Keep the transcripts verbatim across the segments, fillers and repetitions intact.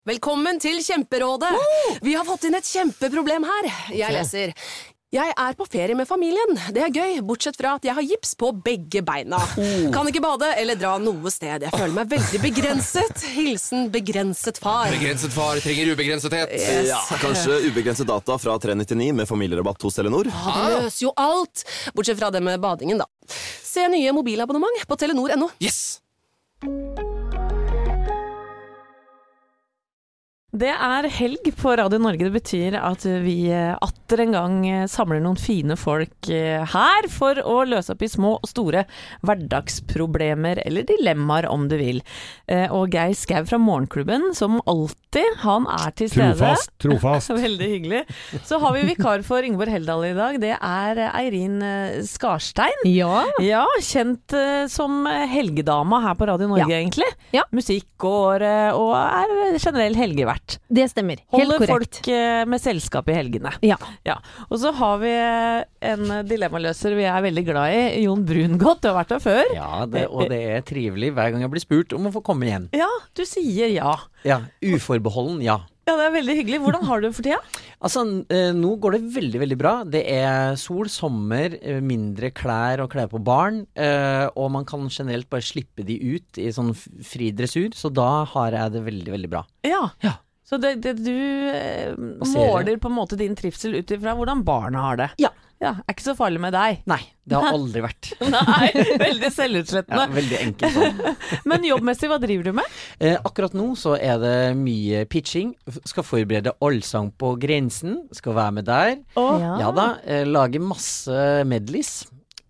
Velkommen til Kjemperådet. Vi har fått inn et kjempeproblem her. Jeg leser. Jeg er på ferie med familien. Det er gøy, bortsett fra at jeg har gips på begge beina. Kan ikke bade eller dra noe sted. Jeg føler meg veldig begrenset. Hilsen begrenset far. Begrenset far trenger ubegrensethet. Yes. Ja, kanskje ubegrenset data fra tre nittini med familierabatt hos Telenor. Ja, det løser jo alt. Bortsett fra det med badingen, da. Se nye mobilabonnement på telenor punktum no. Yes! Det er helg på Radio Norge. Det betyr at vi atter en gang samler noen fine folk her for å løse opp i små og store hverdagsproblemer eller dilemmaer om du vil. Og Geir Skau fra Morgenklubben, som alltid, han er til stede. Trofast, trofast. Veldig hyggelig. Så har vi vikar for Ingeborg Heldal i dag. Det er Eirin Skarstein. Ja. Ja, kjent som helgedama her på Radio Norge, Ja. egentlig. Ja. Musikkåret og er generell helgevert. Det stemmer. Helt Holder korrekt. folk eh, med selskap i helgene. Ja. Ja. Og så har vi en dilemmaløser vi er veldig glad i, Jon Brungot. Du har vært der før. Ja, det, og det er trivelig hver gang jeg blir spurt om å få komme igjen. Ja, du sier ja. Ja, uforbeholden, ja. Ja, det er veldig hyggelig. Hvordan har du det for tida? Altså, eh, nå går det veldig, veldig bra. Det er sol, sommer, eh, mindre klær og klær på barn, eh, og man kan generelt bare slippe de ut i sånn f- fri dressur, så da har jeg det veldig, veldig bra. Ja. Ja. Så det, det, du eh, ser måler på en måte din trivsel ut ifra hvordan barna har det. Ja. Ja, er ikke så farlig med deg. Nei, det har aldri vært. Nei, veldig Ja, selvutslettende. veldig enkelt sånn. Men jobbmessig, hva driver du med? Eh, akkurat nå så er det mye pitching. F- Skal forberede Allsang på grensen. Skal være med der. Å, Ja da, eh, lage masse medleys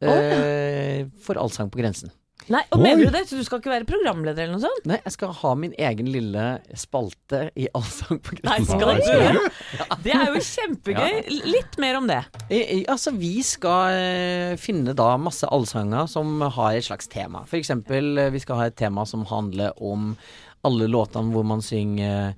eh, for Allsang på grensen. Nei, og Oi. mener du det? Så du skal ikke være programleder eller noe sånt? Nei, jeg skal ha min egen lille spalte i Allsang på Nei, grensen. skal du det? Det er jo kjempegøy. Litt mer om det. I, i, altså, vi skal eh, finne da masse allsanger som har et slags tema. For eksempel, eh, vi skal ha et tema som handler om alle låtene hvor man synger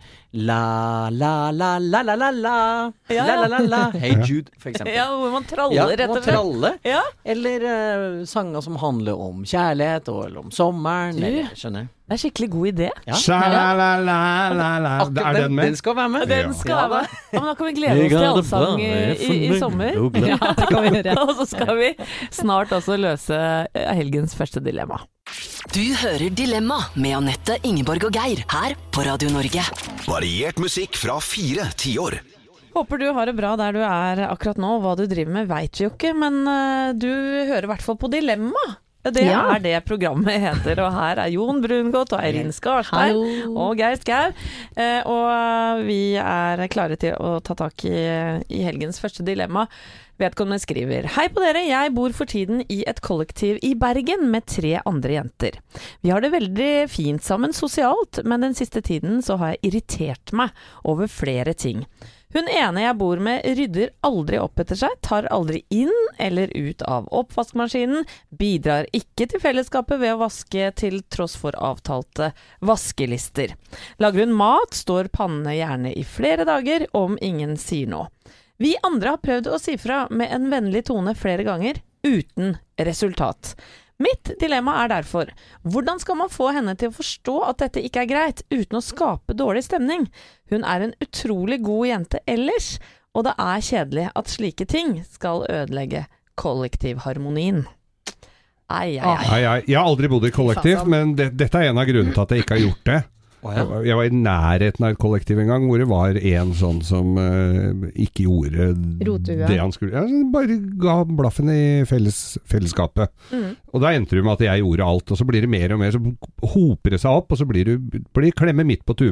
la, la, la, la, la, la, la, Ja, la, ja. la, la, la, Hey Jude, for eksempel. Ja, hvor man traller, Ja, rett man og slett. traller. Ja. Eller eh, sanger som handler om kjærlighet, og, eller om sommeren, Du. eller, skjønner. Det er skikkelig god idé. Ja. Sha-la-la-la-la-la. Akkurat Er den med? Den skal være med. Den Ja. skal Ja, være med. Ja, men da kan vi glede oss til allsang i, i, i sommer. Ja, det kan vi gjøre. Og så skal vi snart også løse eh, helgens første dilemma. Du hører Dilemma med Anette, Ingeborg og Geir her på Radio Norge. Variert musikk fra fire tiår. Håper du har det bra der du er akkurat nå. Hva du driver med vet vi jo ikke, men eh, du hører i hvert fall på Dilemma. Det Ja. er det programmet heter, og her er Jon Brungot og Eirin Skarstein Hallo. og Geir Skau. Eh, og vi er klare til å ta tak i, i helgens første dilemma. Vedkommende skriver: Hei på dere, jeg bor for tiden i et kollektiv i Bergen med tre andre jenter. Vi har det veldig fint sammen sosialt, men den siste tiden så har jeg irritert meg over flere ting. Hun ene jeg bor med rydder aldri opp etter seg, tar aldri inn eller ut av oppvaskmaskinen, bidrar ikke til fellesskapet ved å vaske til tross for avtalte vaskelister. Lager hun mat, står pannene gjerne i flere dager om ingen sier noe. Vi andre har prøvd å si fra med en vennlig tone flere ganger, uten resultat. Mitt dilemma er derfor, hvordan skal man få henne til å forstå at dette ikke er greit, uten å skape dårlig stemning? Hun er en utrolig god jente ellers, og det er kjedelig at slike ting skal ødelegge kollektivharmonien. Ai, ai, ai. Nei, jeg, jeg har aldri bodd i kollektiv, men det, dette er en av grunnene til at jeg ikke har gjort det. Å, Jeg ja. var- Jeg var i nærheten av et kollektiv en gang, hvor det var en sånn som eh, ikke gjorde Rothue. det han skulle. Ja, bare ga blaffen i felles, fellesskapet. Mm. Og da endte det med at jeg gjorde alt, og så blir det mer og mer, så hoper det seg opp, og så blir det blir klemme midt på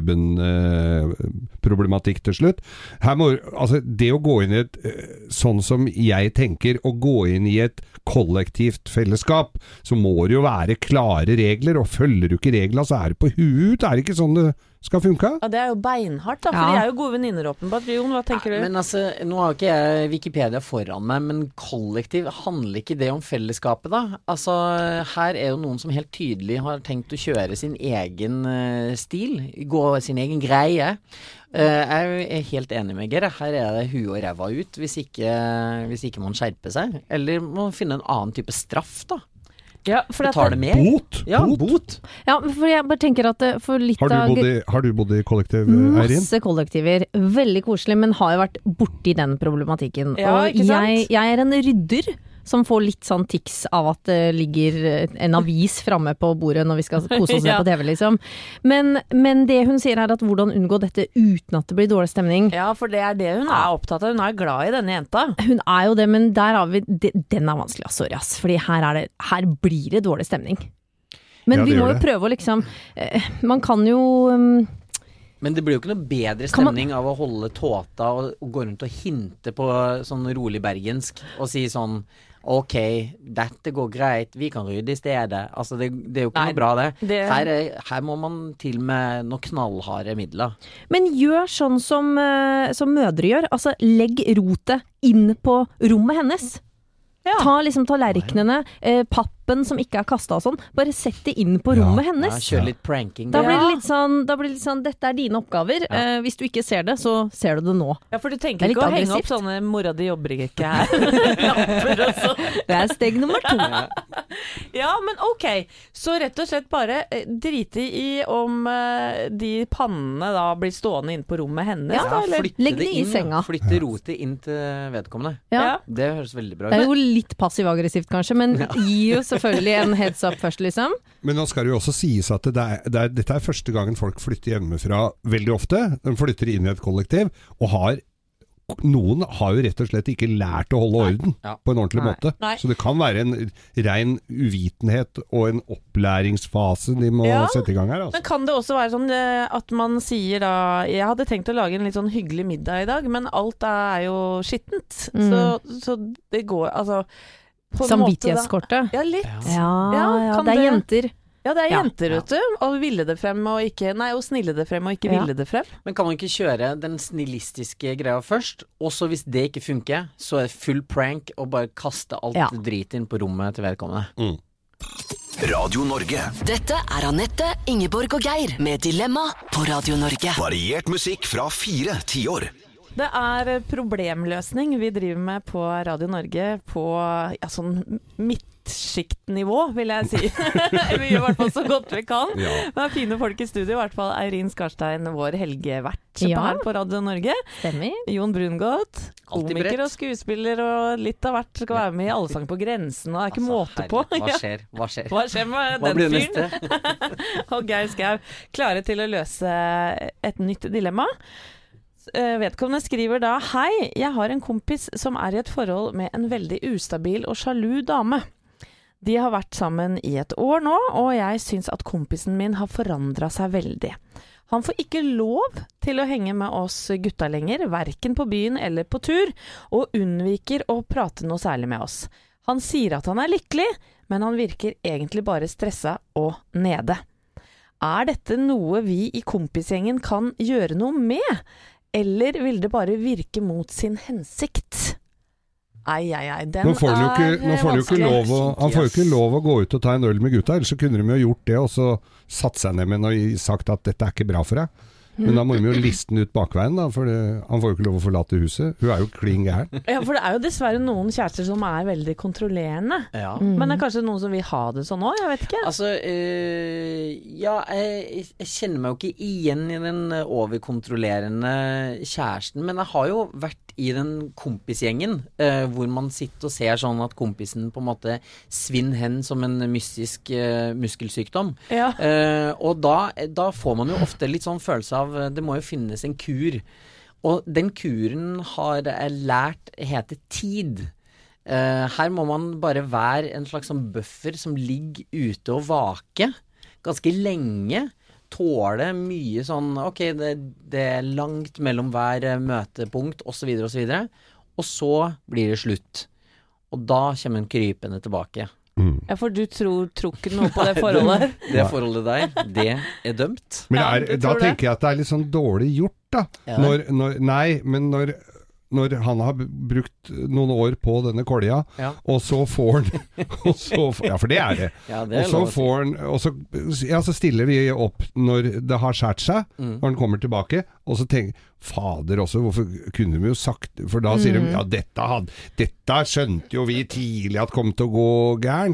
tuben-problematikk til slutt. Her må, altså, det å gå inn i et, eh, sånn som jeg tenker, å gå inn i et kollektivt fellesskap, så må det jo være klare regler, og følger du ikke reglene, så er det på huet ut, er det ikke sånn det skal funke? Ja, det er jo beinhardt da, for Ja. de er jo gode venninner åpenbart. Jon, hva tenker du? Men altså, nå har ikke jeg Wikipedia foran meg, men kollektiv, handler ikke det om fellesskapet da? Altså, her er jo noen som helt tydelig har tenkt å kjøre sin egen eh, stil, gå sin egen greie. Eh, jeg er helt enig med Geir, her er det huet og ræva ut, hvis ikke, hvis ikke man skjerper seg. Eller må man finne en annen type straff da. Ja, for at Betaler mer? Bot? Ja, Bot? bot. Ja, for jeg bare tenker at eh, for litt Har du, av bodd i, har du bodd i kollektiv, Eirin? masse kollektiver, veldig koselig, men har jo vært borti den problematikken. Ja, og ikke sant? jeg, jeg er en rydder som får litt sånn tics av at det ligger en avis framme på bordet når vi skal kose oss Ja. på T V, liksom. Men, men det hun sier er at hvordan unngå dette uten at det blir dårlig stemning. Ja, for det er det hun er opptatt av. Hun er glad i denne jenta. Hun er jo det, men der har vi det, den er vanskelig, ass, sorry ass. Fordi her, er det, her blir det dårlig stemning. Men Ja, vi det må gjør jo det. prøve å liksom eh, Man kan jo um, Men det blir jo ikke noe bedre Kan man- stemning av å holde tåta og, og gå rundt og hinte på sånn rolig bergensk og si sånn ok, dette går greit, vi kan rydde i stedet. Altså, det, det er jo ikke Nei, noe bra det. det- Her, er, her må man til med noen knallharde midler. Men gjør sånn som, eh, som mødre gjør. Altså, legg rotet inn på rommet hennes. Ja. Ta liksom tallerkenene, eh, pappen som ikke er kastet og sånn. Bare sett det inn på Ja. rommet Ja, hennes. kjør litt pranking. Da blir det Ja. litt sånn, da blir det litt sånn dette er dine oppgaver. Eh, hvis du ikke ser det, så ser du det nå. Ja, for du Det er tenker litt ikke å henge opp aggressivt. sånne 'mora di jobber ikke her'. Lapper og sånn. Det er steg nummer to. Ja, men ok. Så rett og slett bare eh, drite i om eh, de pannene da blir stående inne på rommet hennes, Ja, da, eller? flytte legg det i inn, senga. Flytte rotet inn til vedkommende. Ja. Ja. Det høres veldig bra Det er ut. jo litt passiv-aggressivt kanskje, men gi jo selvfølgelig en heads up først, liksom. Men nå skal det jo også sies at det er, det er, dette er første gangen folk flytter hjemmefra veldig ofte. De flytter inn i et kollektiv, og har noen har jo rett og slett ikke lært å holde orden Ja. på en ordentlig Nei. måte. Nei. Så det kan være en ren uvitenhet og en opplæringsfase de må Ja. sette i gang her. Altså. Men kan det også være sånn eh, at man sier da jeg hadde tenkt å lage en litt sånn hyggelig middag i dag, men alt er jo skittent. Mm. Så, så det går altså på en måte da- Samvittighetskortet. Ja, litt. Ja, Ja, ja, kan det er det- jenter. Ja, det er Ja. jenter, vet du. Og ville det frem og ikke Nei, og snille det frem og ikke Ja. ville det frem. Men kan man ikke kjøre den snillistiske greia først, og så hvis det ikke funker, så er det full prank og bare kaste alt Ja. drit inn på rommet til vedkommende. Radio Norge. Dette er Anette, Ingeborg og Geir med Dilemma på Radio Norge. Variert musikk fra fire tiår. Det er problemløsning vi driver med på Radio Norge på ja, sånn midtsjiktnivå, vil jeg si. Vi gjør i hvert fall så godt vi kan. Ja. Det er fine folk i studio, i hvert fall Eirin Skarstein, vår helgevert Ja. her på Radio Norge. Stemmer. Jon Brungot, Alltid komiker bredt. og skuespiller og litt av hvert, skal være med i Allsang på grensen, og det er ikke måte på. herregud, Hva Ja. skjer? Hva skjer? Hva skjer med Hva blir den det fyren? neste? Og Geir Skau, klare til å løse et nytt dilemma. Eh, Vedkommende skriver da: Hei, jeg har en kompis som er i et forhold med en veldig ustabil og sjalu dame. De har vært sammen i et år nå, og jeg syns at kompisen min har forandra seg veldig. Han får ikke lov til å henge med oss gutta lenger, verken på byen eller på tur, og unnviker å prate noe særlig med oss. Han sier at han er lykkelig, men han virker egentlig bare stressa og nede. Er dette noe vi i kompisgjengen kan gjøre noe med, eller vil det bare virke mot sin hensikt? Ei, ei, ei, den Nå får han jo ikke, er nå får han jo ikke vanskelig. lov å, han får jo ikke lov å gå ut og ta en øl med gutta, ellers så kunne de jo gjort det, og så satt seg ned med den og sagt at dette er ikke bra for deg. Men da må de jo liste den ut bakveien, da, for det, han får jo ikke lov å forlate huset. Hun er jo klin gæren. Ja, for det er jo dessverre noen kjærester som er veldig kontrollerende. Ja. Men det er kanskje noen som vil ha det sånn òg, jeg vet ikke. Altså, eh, ja, jeg, jeg kjenner meg jo ikke igjen i den overkontrollerende kjæresten, men jeg har jo vært i den kompisgjengen, eh, hvor man sitter og ser sånn at kompisen på en måte svinner hen som en mystisk eh, muskelsykdom. Ja. Eh, og da, da får man jo ofte litt sånn følelse av eh, det må jo finnes en kur. Og den kuren har jeg lært heter tid. Eh, her må man bare være en slags sånn buffer som ligger ute og vake ganske lenge. Tåle mye sånn ok, det, det er langt mellom hver eh, møtepunkt osv. Og, så videre, og så blir det slutt. Og da kommer den krypende tilbake. Ja, for du tror, tror ikke noe på det forholdet? Det forholdet der, det er dømt. Men Ja, det du er, da tror det? tenker jeg at det er litt sånn dårlig gjort, da. Ja. Når, når, nei, men når, når han har brukt noen år på denne kolja, Ja. og så får han og så, får- Ja, for det er det. Ja, det er Og så lov å si. får han og så, ja, så stiller vi opp når det har skjært seg, Mm. når han kommer tilbake, og så tenker fader også, hvorfor kunne vi jo sagt For da sier de ja, dette, had, dette skjønte jo vi tidlig at kom til å gå gærent.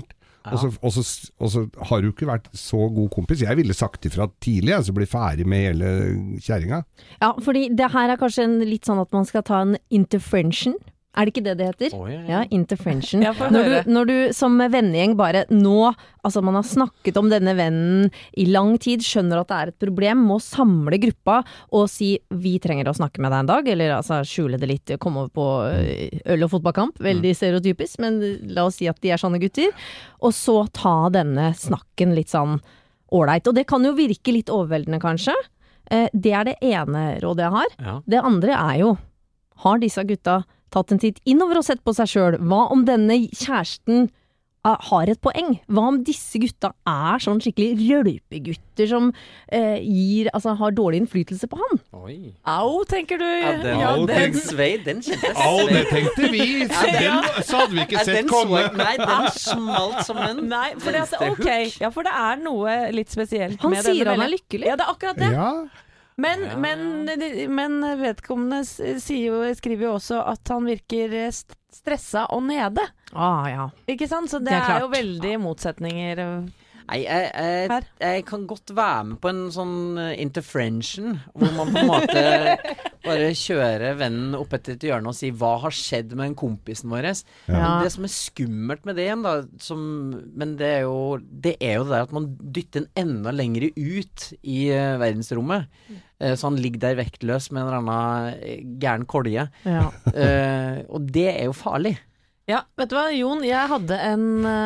Og, så, og, så, og så har du ikke vært så god kompis. Jeg ville sagt ifra tidlig, så blir ferdig med hele kjæringa. Ja, fordi det her er kanskje en, litt sånn at man skal ta en intervention. Er det ikke det det heter? Oh, ja, ja. ja, intervention. Ja, når, du, når du som vennegjeng bare nå, altså man har snakket om denne vennen i lang tid, skjønner at det er et problem, må samle gruppa og si vi trenger å snakke med deg en dag, eller altså skjule det litt, komme over på øl- og fotballkamp, veldig stereotypisk, men la oss si at de er sånne gutter, og så ta denne snakken litt sånn ålreit. Og det kan jo virke litt overveldende kanskje. Det er det ene rådet jeg har. Ja. Det andre er jo, har disse gutta tatt en titt innover og sett på seg selv. Hva om denne kjæresten uh, har et poeng? Hva om disse gutta er sånn skikkelig rølpegutter som uh, gir, altså, har dårlig innflytelse på han? Oi. Au, tenker du? Ja, den, Au, den, tenk- svei, den kjente jeg Au, det svei. tenkte vi! Så, den, så hadde vi ikke Ja, sett den komme. så- Nei, den smalt som en Nei, for det, altså, ok. Ja, for det er noe litt spesielt Han med sier denne han er meldingen. lykkelig. Ja, det er akkurat det. Ja, Men, Ja. men, men vedkommende s- sier jo, skriver jo også at han virker st- stressa og nede. Ah, ja. Ikke sant? Så det, Det er er, klart. jo veldig motsetninger. Nei, jeg, jeg, Her. jeg kan godt være med på en sånn eh, intervention, hvor man på en måte bare kjører vennen opp etter et hjørne og sier hva har skjedd med den kompisen vår. Ja. Men det som er skummelt med det igjen, da, som, men det er, jo, det er jo det der at man dytter den enda lengre ut i eh, verdensrommet. Eh, så han ligger der vektløs med en eller annen eh, gæren kolje. Ja. Eh, og det er jo farlig. Ja, vet du hva, Jon, jeg hadde en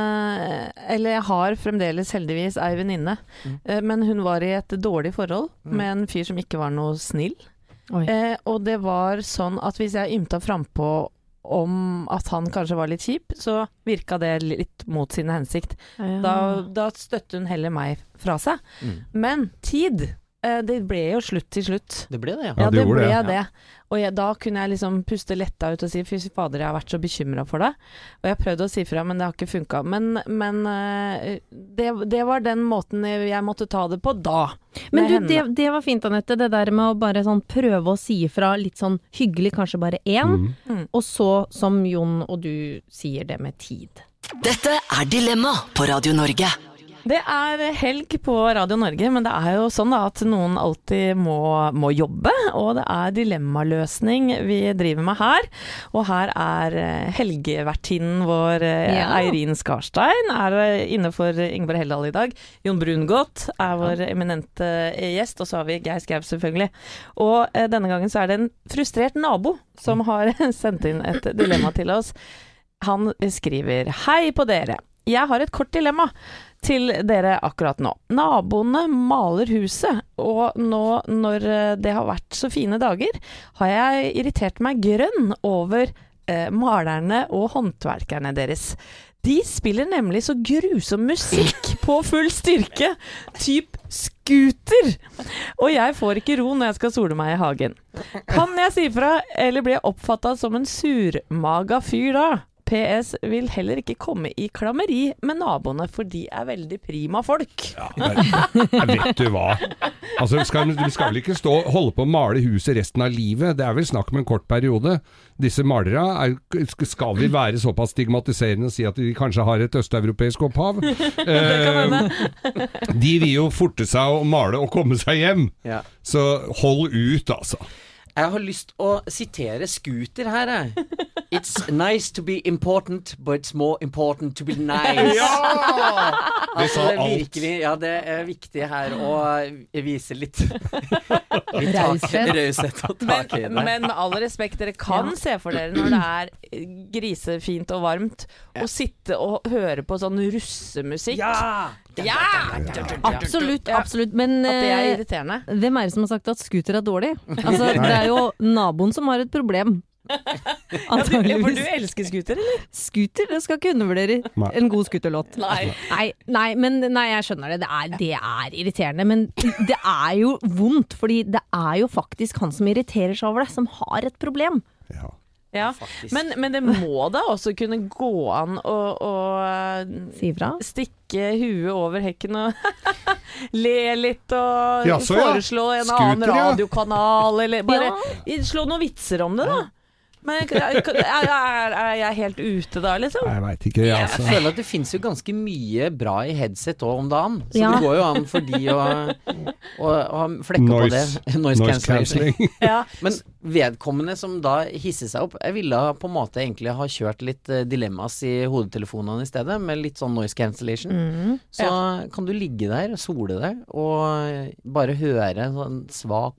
eh, Eller jeg har fremdeles heldigvis ei venninne, Mm. eh, men hun var i et dårlig forhold Mm. med en fyr som ikke var noe snill. Oi. Eh, og det var sånn at hvis jeg ymta frampå om at han kanskje var litt kjip, så virka det litt mot sin hensikt. Da, da støtte hun heller meg fra seg. Mm. Men tid, eh, det ble jo slutt til slutt. Det ble det, ja. Ja, Ja, det det gjorde ble det. det. Og jeg, da kunne jeg liksom puste letta ut og si fy fader, jeg har vært så bekymra for deg. Og jeg prøvde å si fra, men det har ikke funka. Men, men eh, det, det var den måten jeg måtte ta det på da. Men med du, henne. det, det var fint, Annette, det der med å bare sånn prøve å si fra litt sånn hyggelig, kanskje bare én, Mm. Mm. og så, som Jon og du sier, det med tid. Dette er Dilemma på Radio Norge. Det er helg på Radio Norge, men det er jo sånn da at noen alltid må, må jobbe, og det er dilemmaløsning vi driver med her. Og her er eh, helgevertinnen vår, eh, Ja. Eirin Skarstein, er eh, inne for Ingeborg Heldal i dag. Jon Brungot er vår eminente eh, gjest, og så har vi Geir Skau selvfølgelig. Og eh, denne gangen så er det en frustrert nabo som har sendt inn et dilemma til oss. Han skriver: Hei på dere. Jeg har et kort dilemma til dere akkurat nå. Naboene maler huset, og nå når det har vært så fine dager, har jeg irritert meg grønn over eh, malerne og håndverkerne deres. De spiller nemlig så grusom musikk på full styrke, typ scooter, og jeg får ikke ro når jeg skal sole meg i hagen. Kan jeg si fra, eller blir jeg oppfattet som en surmaga fyr da? P S vil heller ikke komme i klammeri med naboene, for de er veldig prima folk. Ja, men, vet du hva? Altså, vi skal, vi skal vel ikke stå, holde på å male huset resten av livet? Det er vel snakk om en kort periode. Disse malere, er, skal vi være såpass stigmatiserende og si at de kanskje har et østeuropeisk opphav? Eh, de vil jo forte seg å male og komme seg hjem. Ja. Så hold ut, altså. Jeg har lyst å sitere Scooter her, jeg. It's nice to be important, but it's more important to be nice. Det Altså, sa det er alt. virkelig, ja, det er viktig her å vise litt, litt Raushet. tak- raushet og tak i Men, det. men med all respekt, dere kan se for dere når det er grisefint og varmt, å sitte og høre på sånn russemusikk. Ja! Ja! Absolutt, Ja. absolutt. Men At det er eh, irriterende. hvem er det som har sagt at scooter er dårlig? Altså, det er jo naboen som har et problem. Ja, du, for du Antageligvis. elsker scooter, eller? Scooter, det skal ikke undervurdere Nei. en god scooterlåt. Nei. Nei, nei, men nei, jeg skjønner det. Det er, det er irriterende. Men det er jo vondt, fordi det er jo faktisk han som irriterer seg over det, som har et problem. Ja. Ja. Faktisk. Men, men det må da også kunne gå an å, å Si ifra. stikke huet over hekken og le litt og Jaså, ja. foreslå en Scooter, annen ja. radiokanal, eller bare slå noen vitser om det, da. Men er, er, er jeg helt ute da, liksom? Jeg vet ikke, jeg, altså. Jeg føler at det finnes jo ganske mye bra i headset også om dagen. Så Ja. det går jo an for de å, å, å flekke på det. Noise, Noise noise cancellation. cancelling. Ja. Men vedkommende som da hisser seg opp, jeg ville på en måte egentlig ha kjørt litt eh, dilemmas i hodetelefonene i stedet, med litt sånn noise cancellation. Mm. Så kan du ligge der, sole deg, og bare høre sånn svak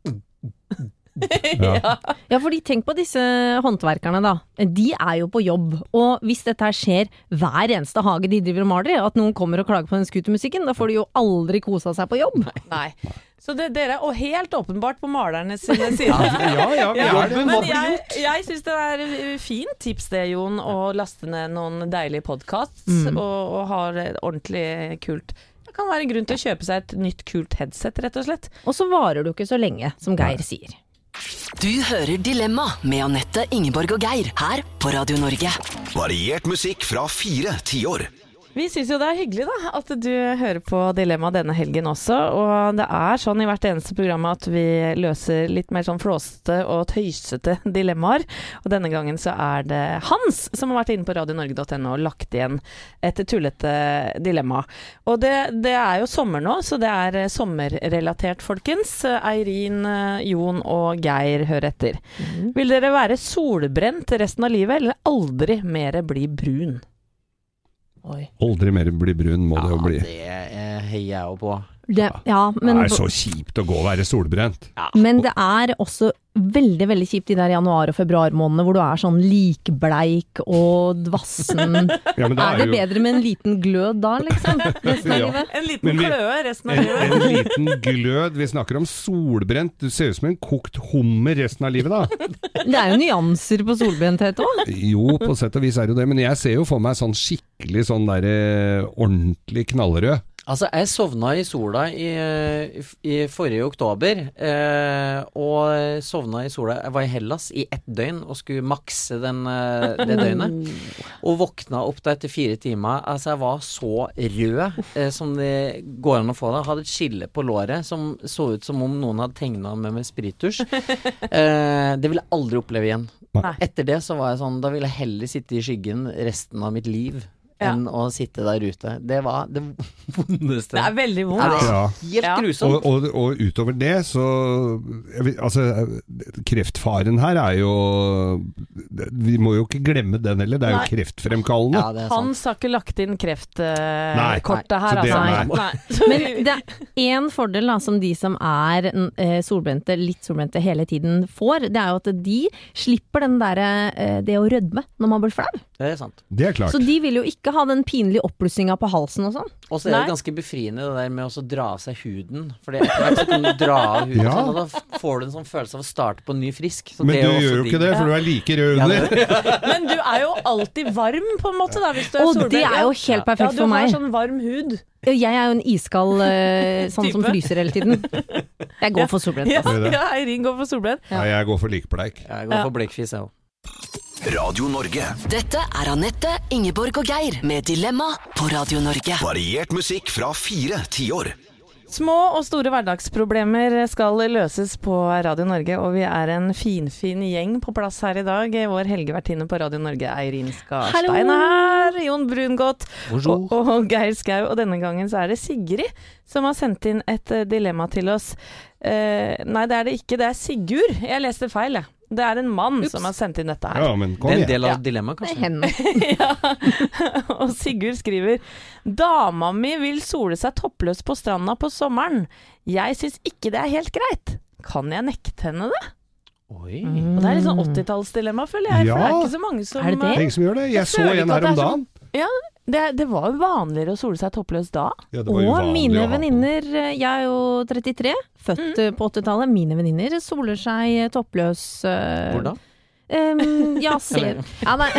Ja. Ja, fordi tenk på disse håndverkerne da. De er jo på jobb, og hvis dette her skjer hver eneste hage de driver og maler i, at noen kommer og klager på den skutermusikken, da får de jo aldri kosa seg på jobb. Nei. Så det, dere er og helt åpenbart på malerne sine sider. Ja, ja, vi er det. Men jeg, jeg synes det er fint tips det, Jon, å laste ned noen deilige podcasts Mm. og, og ha det ordentlig kult. Det kan være en grunn til å kjøpe seg et nytt kult headset, rett og slett. Og så varer det jo ikke så lenge, som Geir sier. Du hører Dilemma med Anette, Ingeborg og Geir her på Radio Norge. Variert musikk fra fire tiår. Vi synes jo det er hyggelig da, at du hører på Dilemma denne helgen også, og det er sånn i hvert eneste program at vi løser litt mer sånn flåste og tøysete dilemmaer, og denne gangen så er det Hans som har vært inne på radio norge punktum no og lagt igjen et tullete dilemma. Og det, det er jo sommer nå, så det er sommerrelatert, folkens. Eirin, Jon og Geir hører etter. Mm. Vil dere være solbrent resten av livet, eller aldri mer bli brun? Oi. Aldri mer bli brun må det jo bli. det eh, heier jeg jo på. Det, ja, men, Det er så kjipt å gå og være solbrent. men det er også veldig, veldig kjipt de der januar- og februarmånedene hvor du er sånn likbleik og dvassen. Ja, men Er det jo bedre med en liten glød da, liksom? Resten av Ja. livet? En liten Men vi- kløe resten av en, livet. en liten glød. Vi snakker om solbrent. Du ser ut som en kokt hummer resten av livet, da. Det er jo nyanser på solbrenthet også. Jo, på sett og vis er det jo det, men jeg ser jo for meg sånn skikkelig sånn der eh, ordentlig knallrød. Altså, jeg sovna i sola i, i forrige oktober, eh, og sovna i sola. Jeg var i Hellas i ett døgn og skulle makse den, eh, det døgnet. Og våkna opp da etter fire timer. Altså, jeg var så rød eh, som det går an å få det. Jeg hadde et skille på låret som så ut som om noen hadde tegnet med med sprittusj. Eh, det vil jeg aldri oppleve igjen. Nei. Etter det så var jeg sånn, da ville jeg heller sitte i skyggen resten av mitt liv. Ja. Enn å sitte der ute. Det var det vondeste. Det er veldig vondt. Ja, det er Ja. helt Ja. grusomt. Og, og, og utover det, så jeg vet, Altså, kreftfaren her er jo Vi må jo ikke glemme den heller. Det er jo Nei. kreftfremkallende. Ja, det er sant. Hans har ikke lagt inn Nei. kreftkortet her, Så det altså. er- Nei. Men det er en fordel da, som de som er eh, solbrente, litt solbrente hele tiden får, det er jo at de slipper den der, eh, det å rødme når man blir flau. Det er sant. Det er klart. Så de vil jo ikke ha den pinlige oppblussinga på halsen og sånn. Og så er det Nei. ganske befriende det der med å så dra av seg huden. For etter hvert så kan du dra av huden, Ja. sånn, og da f- får du en sånn følelse av å starte på ny frisk. Så Men det du er også gjør jo digg. ikke det, for du er like rød Ja, under. det- Men du er jo alltid varm på en måte da, hvis du er Og solbrent. det er jo helt perfekt ja, du for meg. har sånn varm hud. Jeg er jo en iskald eh, sånn som Type. fryser hele tiden. Jeg går for solbrent. Ja, Altså. det. ja, Eirin går for solbrent. Ja, jeg går for likbleik. Jeg går for blekkfis, jeg òg. Radio Norge. Dette er Anette, Ingeborg og Geir med Dilemma på Radio Norge. Variert musikk fra fire tiår. Små og store hverdagsproblemer skal løses på Radio Norge, og vi er en finfin gjeng på plass her i dag. Vår helgevertinne på Radio Norge, Eirin Skarstein, er her. Jon Brungot og, og Geir Skau. Og denne gangen så er det Sigrid som har sendt inn et uh, dilemma til oss. Uh, nei, det er det ikke. Det er Sigurd. Jeg leste feil, jeg. Det er en mann Ups. som har sendt inn dette her. Ja, men kom Det er en igjen. del av Ja. dilemmaet, Det er kanskje. henne. Ja. Og Sigurd skriver: Dama mi vil sole seg toppløs på stranda på sommeren. Jeg syns ikke det er helt greit. Kan jeg nekte henne det? Oi. Og det er litt sånn åttitallsdilemma, føler jeg. For det er Ja. ikke så mange som Er det det? Det er ingen som gjør det. Jeg Jeg så føler en ikke at her det om er dagen. Ja, det, det var jo vanligere å sole seg toppløs da. Ja, det var jo Og vanlig mine å ha på. venninner, jeg er jo trettitre, født eh, på åttitallet, mine venninner soler seg toppløs. eh, Hvor da? Um, ja, ser ja, nei.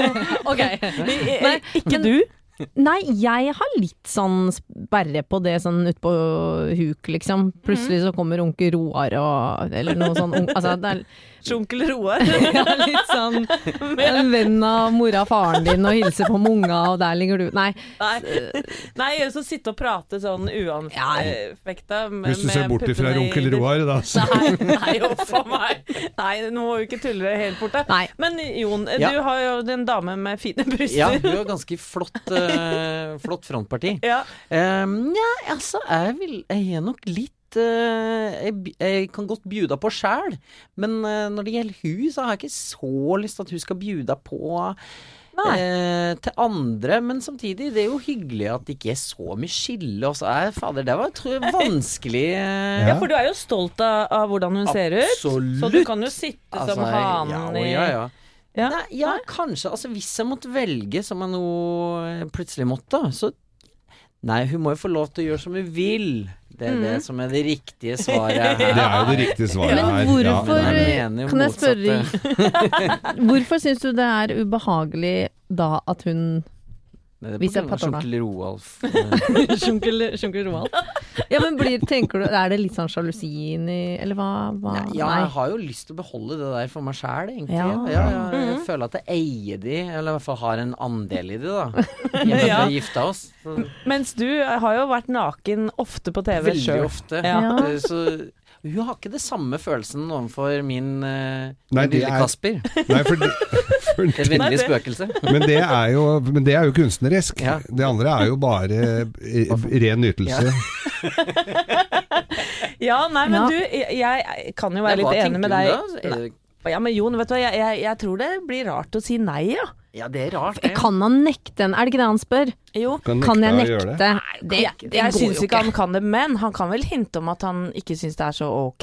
Ok. Nei, Ikke men- du? Nei, jeg har litt sånn sperre på det sånn ut på huk, liksom. Plutselig så kommer onkel Roar og Eller noe sånn un- altså, det er Onkel Roar. ja, litt sånn en venn av mora og faren din og hilser på med unga, og der ligger du. Nei. Nei, Nei så sitte og prate sånn uanfekta. Hvis du ser bort ifra onkel Roar, da. Så. Nei, nei, uff a meg. Nei, nå må vi ikke tulle helt bort det. Nei. Men Jon, Ja. du har jo en dame med fine bryster. Ja, du har ganske flott, uh, flott frontparti. Ja. Um, ja, altså, jeg, vil, jeg er nok litt uh, jeg, jeg kan godt bjuda på sjæl, men uh, når det gjelder hun, så har jeg ikke så lyst til at hun skal bjuda på uh, til andre. Men samtidig, det er jo hyggelig at det ikke er så mye skille. Og så er fader, det var tror jeg, vanskelig. Uh, Ja, for du er jo stolt av, av hvordan hun ser ut. Absolutt. Så du kan jo sitte altså, som hanen ja, i ja, ja. Ja. Nei, ja, kanskje. Altså, hvis jeg måtte velge, som jeg nå plutselig måtte, så nei, hun må jo få lov til å gjøre som hun vil. Det er mm. det som er det riktige svaret her. Det er jo det riktige svaret Men her. hvorfor, Men jeg mener jo kan jeg spørre motsatte. Hvorfor syns du det er ubehagelig da at hun Det er Hvis på jeg grunn av patter da. Sjunkel Roalf. Sjunkel, sjunkel Roald? Ja, men blir, tenker du, er det litt sånn sjalusi inni, eller hva? hva? Nei, ja, jeg har jo lyst til å beholde det der for meg sjæl, egentlig. Ja. Ja, ja, jeg føler at jeg eier de, eller i hvert fall har en andel i de, da. I og med at vi har gifta oss. Så. Mens du har jo vært naken ofte på T V Veldig selv. ofte. Ja. Eh, Så hun har ikke det samme følelsen overfor min, uh, Nei, min det lille er- Kasper. Nei, for det, for Det er det, vennlig spøkelse. men, det er jo, men det er jo kunstnerisk. Ja. Det andre er jo bare eh, ren nytelse. Ja, nei, men Ja. du, jeg, jeg kan jo Nei, være hva litt tenker enig med du deg. da? Er det- Ja, men Jon, vet du hva, jeg, jeg, jeg tror det blir rart å si nei, ja. Ja, det er rart. Det. Kan han nekte en? Er det ikke det han spør? Jo. Kan, Kan jeg nekte å gjøre nekte? det? Det, Jeg, det jeg går syns jo ikke han kan det, men han kan vel hinte om at han ikke syns det er så ok.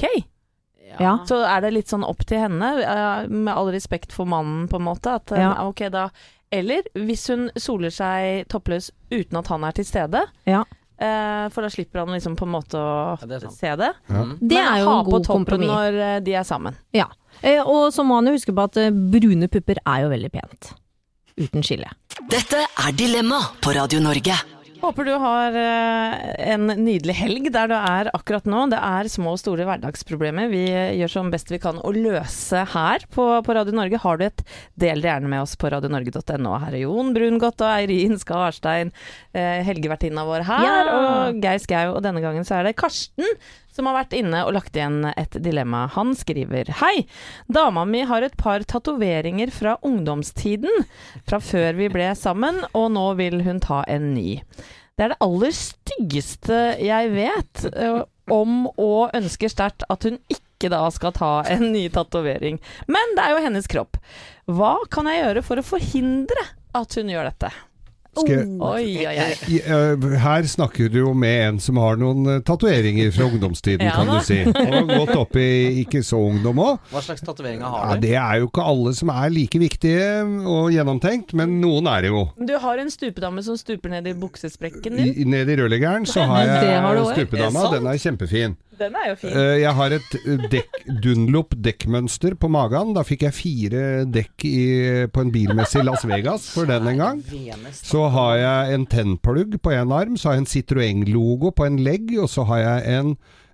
Ja. Så er det litt sånn opp til henne, eh, med all respekt for mannen, på en måte. At, eh, Ja. ok, da. Eller hvis hun soler seg toppløs uten at han er til stede. Ja. Eh, for da slipper han liksom på en måte å Ja, det er sant. se det. Ja. Mm. Det Men er jo ha en på god toppen kompromiss. når eh, de er sammen. Ja. Eh, og så må han jo huske på at eh, brune pupper er jo veldig pent. Uten skille. Dette er Dilemma på Radio Norge. Håper du har eh, en nydelig helg der du er akkurat nå. Det er små og store hverdagsproblemer vi eh, gjør som best vi kan å løse her på, på Radio Norge. Har du et, del det gjerne med oss på radio norge punktum no. Her er Jon Brungot og Eirin Skarstein, eh, helgevertinna vår her, Ja. og Geir Skau. Og denne gangen så er det Karsten som har vært inne og lagt igjen et dilemma. Han skriver: Hei, dama mi har et par tatoveringer fra ungdomstiden, fra før vi ble sammen, og nå vil hun ta en ny. Det er det aller styggeste jeg vet, eh, om og ønsker sterkt at hun ikke da skal ta en ny tatovering. Men det er jo hennes kropp. Hva kan jeg gjøre for å forhindre at hun gjør dette? Skal jeg- Oi, oi, oi. I- eh, Her snakker du jo med en som har noen eh, tatoveringer fra ungdomstiden, Ja, kan da. du si. Og gått opp i ikke så ungdom òg. Hva slags tatoveringer Ja, har du? det er jo ikke alle som er like viktige og gjennomtenkt, men noen er det jo. Du har en stupedame som stuper ned i buksesprekken din. I, nede i rørleggeren så har Det jeg har du også. stupedama, Er det sant? den er kjempefin. Den er jo fin. Eh, Jeg har et eh, dekk, Dunlop dekkmønster på magen. Da fikk jeg fire dekk i, på en bilmesse i Las Vegas for den en gang. Venest. Så har jeg en tennplugg på en arm, så har jeg en Citroën-logo på en legg, og så har jeg en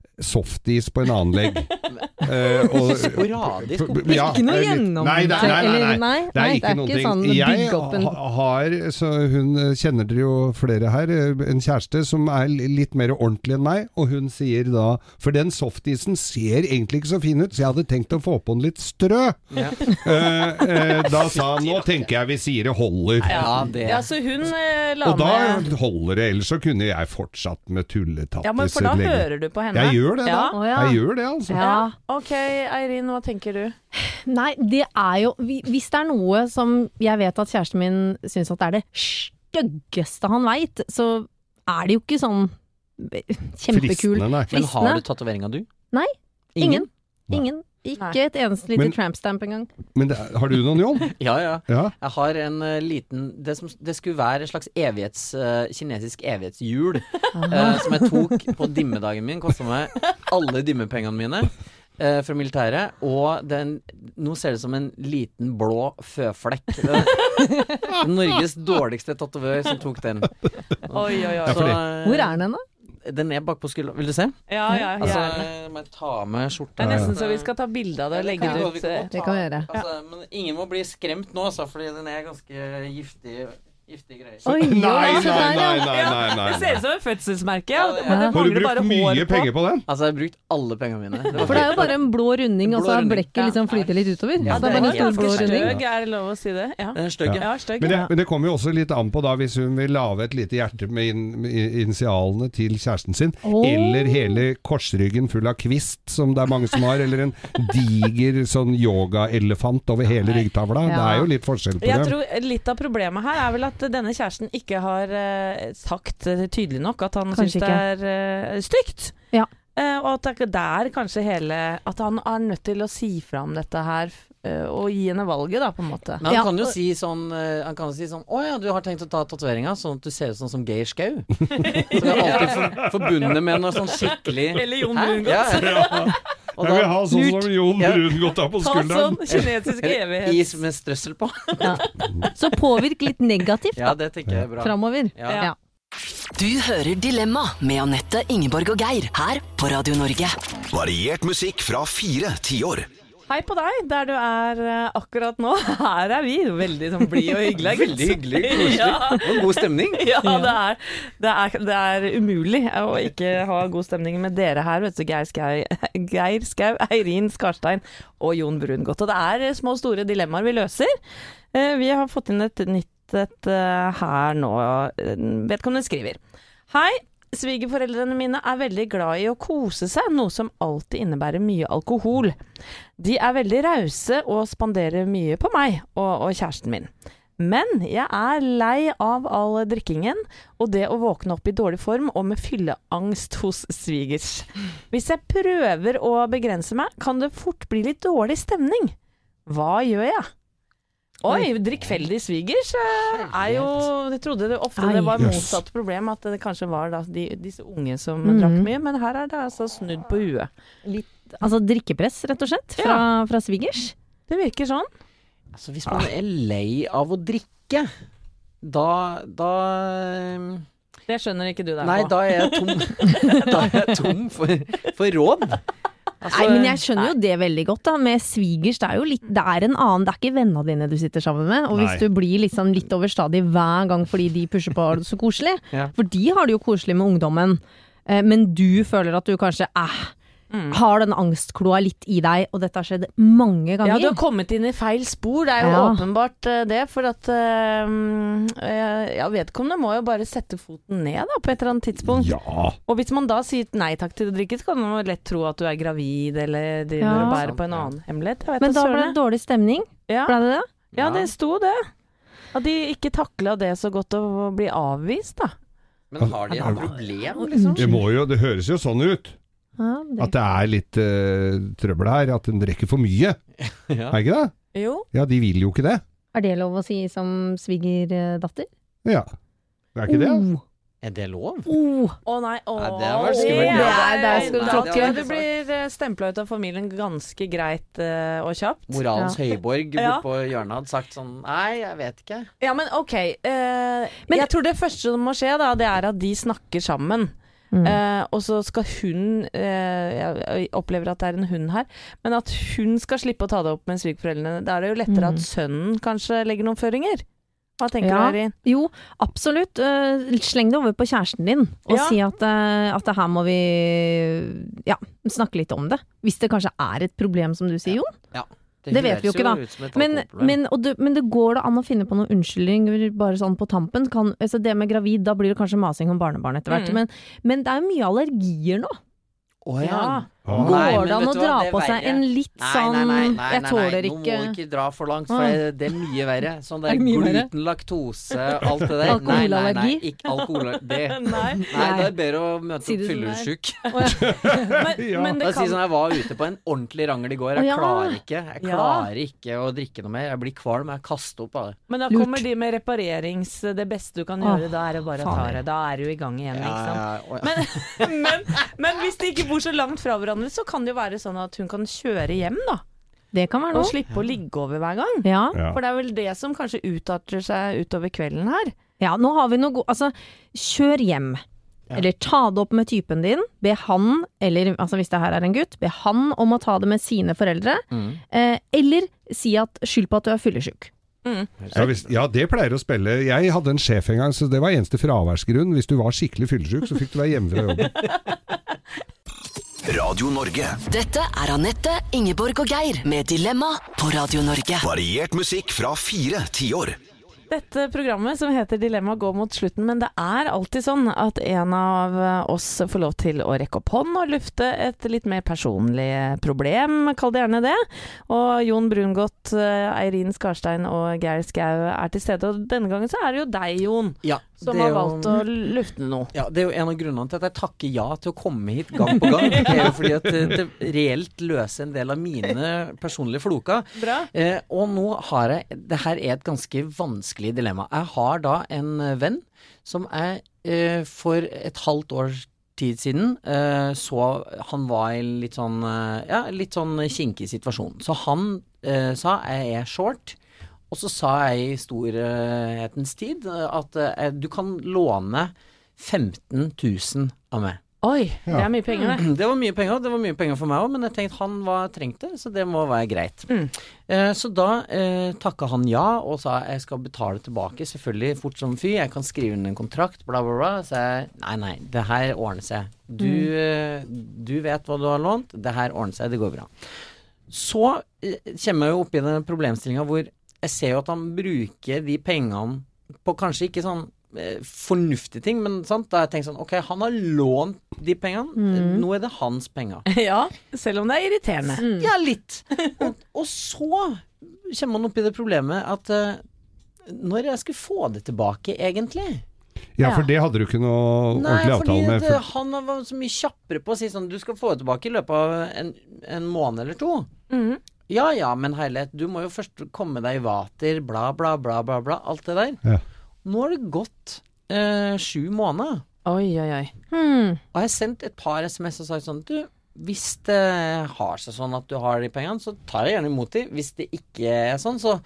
softis på en annen legg. Eh, og- Sporadisk Ja, Ikke noe eh, litt- gjennom... Nei, nei, nei, nei, eller- nei. Det er ikke noen ting. sånn Jeg bygge opp en... ha- har, så hun eh, kjenner dere jo flere her, eh, en kjæreste som er li- litt mer ordentlig enn meg, og hun sier da, for den softisen ser egentlig ikke så fin ut, så jeg hadde tenkt å få på den litt strø. Ja. Eh, eh, da sa han, nå tenker jeg vi sier det holder. Ja, det Ja, så hun eh, la Og da med holder det, ellers så kunne jeg fortsatt med tulletattiser Ja, men for da lenge. hører du på henne. Jeg gjør det da. Ja. Å, ja. Jeg gjør det, altså. Ja. Ok, Eirin, hva tenker du? Nei, det er jo hvis det er noe som jeg vet at kjæresten min syns at det er det styggeste han veit, så er det jo ikke sånn kjempekul. Fristende, nei. Men har Fristende. du tatoveringer, du? Nei, ingen. Nei. Ingen. Ikke Nei. et eneste lite Men- trampstamp engang. Men det, har du noen, Jon? Ja, ja. Ja. Jeg har en eh, liten det, som, det skulle være en slags evighets, eh, kinesisk evighetshjul eh, som jeg tok på dimmedagen min. Kosta meg alle dimmepengene mine eh, fra militæret. Og den, nå ser det som en liten blå føflekk. Det er Norges dårligste tatovør som tok den. Oi, oi, oi. Ja, Så, fordi- eh, Hvor er den da? Den er bak på skulderen. Vil du se? Ja, ja, Altså, gjerne. må jeg ta med Det skjorta? er nesten så vi skal ta bilde av det og legge kan vi det godt- vi ut. kan eh, godt Det ta- kan vi gjøre. Altså, men ingen må bli skremt nå, altså, fordi den er ganske giftig. Giftige greier. Oi, Nei, oi, nei, se der, nei, ja. nei, nei, nei, Det ser ut som et fødselsmerke, ja. Ja, det- Men det Har du mangler bare brukt mye hår på. penger på den? Altså, jeg har brukt alle pengene mine. Det var For det er jo bare en blå runding, og Blå så har runding. blekket liksom flyter litt utover. Ja, Så det er bare en det er stor helt blå stygg. runding. Støg, er det lov å si det? Ja, Den er stygg, ja. ja støgg. Men det, Ja. men det kommer jo også litt an på da, hvis hun vil lage et lite hjerte med, in, med initialene til kjæresten sin, Åh. eller hele korsryggen full av kvist, som det er mange som har, eller en diger sånn yoga-elefant over hele ryggtavla. Det Ja. er jo litt forskjell på Jeg det. tror litt av problemet her er vel at denne kjæresten ikke har eh, sagt eh, tydelig nok at han Kanskje syns det er eh, stygt. Ja. Eh, og at det er der kanskje hele At han er nødt til å si fra om dette her eh, og gi henne valget, da, på en måte. Men han Ja. kan jo si sånn eh, Han kan jo si sånn Å ja, du har tenkt å ta tatoveringa sånn at du ser ut sånn som Geir Skau. Så det er alltid for, forbundet med noe sånn skikkelig Eller Jon Hæ? Brungot. Ja, ja. Og Jeg vil da ha sånn som Jon Ja. Brungot har på Ta sånn skulderen. kinesisk evighet. is med strøssel på. Så påvirk litt negativt Ja, da, det tenker jeg er bra. framover. Ja. Ja. Du hører Dilemma med Anette, Ingeborg og Geir her på Radio Norge. Variert musikk fra fire tiår. Hei på deg, der du er eh, akkurat nå. Her er vi. Veldig sånn blid og hyggelig. Veldig hyggelig, koselig. Ja. Og god stemning. Ja, det er, det, er, det er umulig å ikke ha god stemning med dere her, vet du. Geir Skau, Geir Skau, Eirin Skarstein og Jon Brungot. Og det er eh, små og store dilemmaer vi løser. Eh, Vi har fått inn et nytt et eh, her nå. Eh, Vedkommende skriver: Hei, svigerforeldrene mine er veldig glad i å kose seg, noe som alltid innebærer mye alkohol. De er veldig rause og spanderer mye på meg og, og kjæresten min. Men jeg er lei av all drikkingen og det å våkne opp i dårlig form og med fylleangst hos svigers. Hvis jeg prøver å begrense meg, kan det fort bli litt dårlig stemning. Hva gjør jeg? Oi, drikkfeldig svigers eh, er jo Jeg trodde det ofte det var Ai. motsatt problem, at det kanskje var da de, disse unge som Mhm. drakk mye, men her er det altså snudd på huet. Altså drikkepress, rett og slett, fra, fra svigers. Det virker sånn. Altså, hvis man er lei av å drikke, da, da Det skjønner ikke du deg Nei, på. da er jeg tom, da er jeg tom for, for råd. Altså, Nei, men jeg skjønner jo det veldig godt da. Med svigers, det er jo litt, det er en annen, det er ikke vennene dine du sitter sammen med. Og hvis Nei. du blir liksom litt overstadig hver gang fordi de pusher på det så koselig. Ja. For de har det jo koselig med ungdommen. Eh, Men du føler at du kanskje eh, har den angstkloa litt i deg, og dette har skjedd mange Ja, ganger. du har kommet inn i feil spor. Det er jo Ja. åpenbart eh, det, for at eh, eh, ja, vedkommende må jo bare sette foten ned da, på et eller annet tidspunkt. Ja. Og hvis man da sier nei takk til å drikke, så kan man jo lett tro at du er gravid, eller driver Ja. og bærer Sant, på en ja. annen hemmelighet. Jeg vet Men da da søren ble jeg. det dårlig stemning. ja. Ble det det? ja, det sto det. At de ikke takla det så godt å bli avvist, da. Men har de et problem, liksom? Det, må jo, det høres jo sånn ut. Ja, det. At det er litt eh, trøbbel her. At den drikker for mye. Ja. Er ikke det? Jo. Ja, de vil jo ikke det. Er det lov å si som svigerdatter? Ja. Det er ikke det? Oh. Er det lov? Oh. Å nei, å, Nei, det var skummelt. Det er- der skal du Nei, tråkke. det- Du blir stempla ut av familien ganske greit eh, og kjapt. Moralens høyborg Ja. bortpå hjørnet hadde sagt sånn Nei, jeg vet ikke. Ja, men ok. eh, Men- jeg tror det første som må skje, da, det er at de snakker sammen. Mm. Eh, og så skal hun eh, Jeg opplever at det er en hund her, men at hun skal slippe å ta det opp med svigerforeldrene. Da er det jo lettere Mm. at sønnen kanskje legger noen føringer. Hva tenker Ja. du, Eirin? Jo, absolutt. Eh, sleng det over på kjæresten din, og Ja. si at, eh, at det her må vi ja, snakke litt om det. Hvis det kanskje er et problem, som du sier, Jon. Det vet vi jo høres ikke, da. ut som et Men, alkoholproblem. men, og det, men det går da an å finne på noen unnskyldninger bare sånn på tampen. Kan, altså det med gravid, da blir det kanskje masing om barnebarn etter hvert. Mm. Men, men det er jo mye allergier nå. Å ja. Ja. Ah. Går Nei, men det an vet å du hva, dra det er på seg verre. en litt Nei, sånn nei, nei, nei, Jeg nei, tåler nei. Nå ikke må du ikke dra for langt, for Ah. det er mye verre. Sånn Er der det mye verre? gluten, laktose, alt det der. Nei, nei, nei. Alkoholallergi? Ikke alkohol. Det. Nei. Nei, det er bedre å møte Si opp det som det er. fyllesyk. Men, Ja. men det Jeg sier kan sånn, jeg var ute på en ordentlig rangel i går. Å, Jeg ja. klarer ikke Jeg Ja. klarer ikke å drikke noe mer. Jeg blir kvalm. Jeg kaster opp av det. Men da Lurt. kommer de med reparerings... Det beste du kan Åh, gjøre, da er det bare å ta faen. det. Da er du i gang igjen, ikke sant. Ja, ja, ja. Men, men, men hvis de ikke bor så langt fra hverandre, så kan det jo være sånn at hun kan kjøre hjem, da. Det kan være Og noe. slippe å ligge over hver gang. Ja. Ja. For det er vel det som kanskje utarter seg utover kvelden her. Ja, nå har vi noe god... Altså, kjør hjem. Eller ta det opp med typen din. Be han, eller altså hvis det her er en gutt, be han om å ta det med sine foreldre. Mm. Eh, eller si at skyld på at du er fyllesyk. Mm. Ja, hvis, ja, det pleier å spille. Jeg hadde en sjef en gang, så det var eneste fraværsgrunn. Hvis du var skikkelig fyllesyk, så fikk du være hjemme fra jobben. Radio Norge. Dette er Anette, Ingeborg og Geir med Dilemma på Radio Norge. Variert musikk fra fire tiår. Dette programmet som heter Dilemma går mot slutten, men det er alltid sånn at en av oss får lov til å rekke opp hånd og lufte et litt mer personlig problem, kall det gjerne det. Og Jon Brungot, Eirin Skarstein og Geir Skau er til stede, og denne gangen så er det jo deg, Jon, ja, som har valgt å lufte noe. Ja, det er jo en av grunnene til at jeg takker ja til å komme hit gang på gang. Det er jo fordi at det reelt løser en del av mine personlige floker. Bra. Eh, og nå har jeg, det her er et ganske vanskelig dilemma. Jeg har da en venn som er eh, for et halvt års tid siden eh, så han var i litt sånn eh, ja, litt sånn kinkig situasjon. Så han eh, sa jeg er short, og så sa jeg i storhetens tid at eh, du kan låne femten tusen av meg. Oi, det er mye penger det. Det var mye penger, det var mye penger for meg også, men jeg tenkte han var trengte, så det må være greit. Mm. Eh, så da eh, takket han ja, og sa jeg skal betale tilbake, selvfølgelig fort som fy, jeg kan skrive inn en kontrakt, bla bla bla, så jeg, nei nei, det her ordner seg. Du, mm. eh, du vet hva du har lånt, det her ordner seg, det går bra. Så eh, kommer jeg jo opp i den problemstillingen hvor jeg ser jo at han bruker de pengene på kanskje ikke sånn fornuftige ting, men sant, da har jeg tenkt sånn, ok, han har lånt de pengene, mm. nå er det hans penger. Ja, selv om det er irriterende. Mm. Ja, litt. Og, og så kommer man opp i det problemet at uh, når jeg skulle få det tilbake, egentlig. Ja, for det hadde du ikke noe Nei, ordentlig avtale med. Nei, han var så mye kjappere på å si sånn, du skal få det tilbake i løpet av en, en måned eller to. Mm. Ja, ja, men herlighet, du må jo først komme deg i vater, bla, bla, bla, bla, bla, alt det der. Ja. Nå har det gått eh, sju måneder. Oi, oi, oi. Hmm. Og jeg har sendt et par sms og sagt sånn, du, hvis det har seg sånn at du har de pengene, så tar jeg gjerne imot de. Hvis det ikke er sånn, så...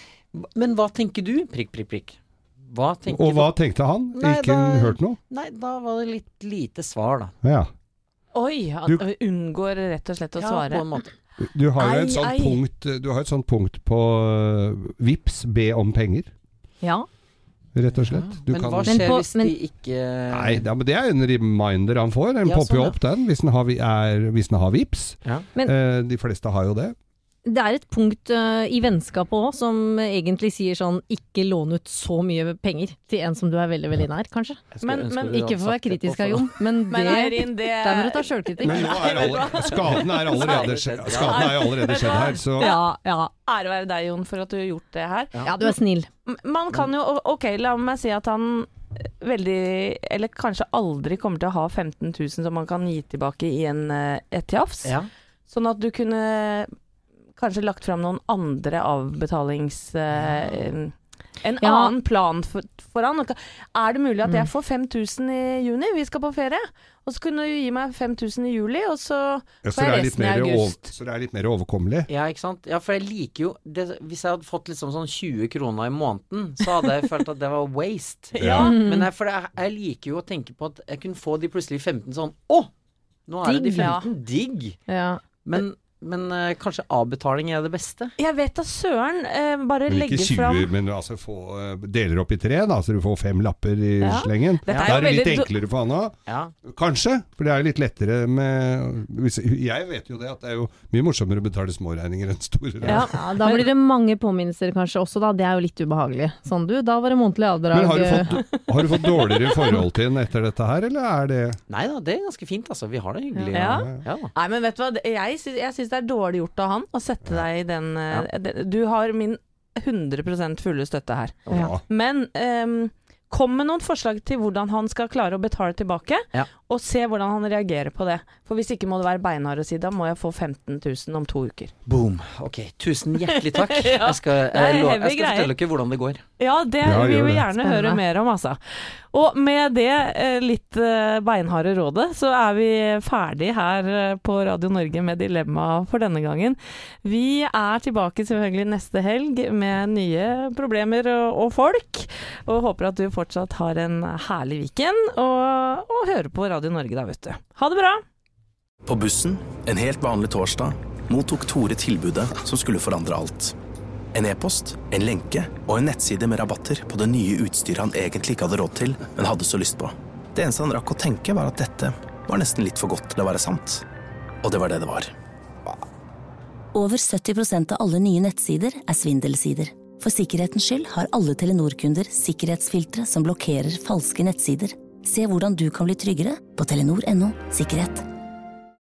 Men hva tenker du? Prikk, prikk, prikk. Hva tenker og hva tenkte han? Nei, ikke da, hørt noe? Nei, da var det litt lite svar, da. Ja. Oi, han du, unngår rett og slett å ja, svare. Ja, på en måte. Du har jo et ei, sånt ei. punkt, du har et sånt punkt på uh, Vips, be om penger. Ja. Rett og slett. Du men kan... hva skjer men på, hvis men... de ikke... Nei, ja, men det er en reminder han får. Den ja, popper jo sånn, opp den, hvis den har, er, hvis den har Vips. Ja. Men... Eh, de fleste har jo det. Det er et punkt uh, i vennskapet også som egentlig sier sånn, ikke lån ut så mye penger til en som du er veldig, veldig nær, kanskje. Men, men ikke for å være kritisk av Jon, men det, men Eirin, det... der må du ta selvkritikk. Men nå er alle, skaden er allerede, skaden er jo allerede skjedd her, så... Ja, ja. Ære være deg, Jon, for at du har gjort det her. Ja, du er snill. Man kan jo, ok, la meg si at han veldig, eller kanskje aldri kommer til å ha femten tusen som man kan gi tilbake i en, et jafs. Ja. Sånn at du kunne kanskje lagt frem noen andre avbetalings... Eh, en ja. annen plan for, for han. Er det mulig at jeg får fem tusen i juni? Vi skal på ferie. Og så kunne du gi meg fem tusen i juli, og så ja, får jeg resten i august. Så det er litt mer overkommelig? Ja, ikke sant? Ja, for jeg liker jo det, hvis jeg hadde fått liksom sånn tjue kroner i måneden, så hadde jeg følt at det var waste. Ja. Men jeg, for jeg, jeg liker jo å tenke på at jeg kunne få de plutselig femten sånn, å! Nå er det de femten, digg! Ja. Men Men uh, kanskje avbetaling er det beste? Jeg vet da søren. Uh, bare legge fram... Ikke tjue, men altså få uh, deler opp i tre, da, så du får fem lapper i ja. slengen. Dette Da er, er det litt veldig... enklere for han da. Ja. Kanskje, for det er litt lettere med... Jeg vet jo det, at det er jo mye morsommere å betale småregninger enn store. Ja. Ja, da blir det mange påminnelser kanskje også da. Det er jo litt ubehagelig. Sånn du, da var det månedlig avdrag. Men har du fått, har du fått dårligere forhold til den etter dette her, eller er det... Nei da, det er ganske fint altså. Vi har det hyggelig. Ja. Ja. Nei, men vet du hva? Jeg syns, jeg syns det er dårlig gjort av han å sette deg i den ja. Du har min hundre prosent fulle støtte her. Ja. Men um, kom med noen forslag til hvordan han skal klare å betale tilbake, ja. og se hvordan han reagerer på det. For hvis ikke må det være beinhard å si, da må jeg få femten tusen om to uker. Boom. Ok, tusen hjertelig takk. ja. Jeg skal, jeg, jeg, jeg skal fortelle dere hvordan det går. Ja, det ja, vi vil det. gjerne Spennende. høre mer om, altså. Og med det litt beinharde rådet, så er vi ferdig her på Radio Norge med Dilemma for denne gangen. Vi er tilbake selvfølgelig neste helg med nye problemer og, og folk, og håper at du fortsatt har en herlig weekend, og, og hører på Radio Norge da, vet du. Ha det bra! På bussen, en helt vanlig torsdag, mottok Tore tilbudet som skulle forandre alt. en e-post, en lenke og en nettside med rabatter på det nye utstyret han egentlig ikke hadde råd til, men hadde så lyst på. Det eneste han rakk å tenke var at dette var nesten litt for godt til å være sant. Og det var det det var. Over sytti prosent av alle nye nettsider er svindelsider. For sikkerhetens skyld har alle Telenor-kunder sikkerhetsfiltre som blokkerer falske nettsider. Se hvordan du kan bli tryggere på telenor punktum no sikkerhet.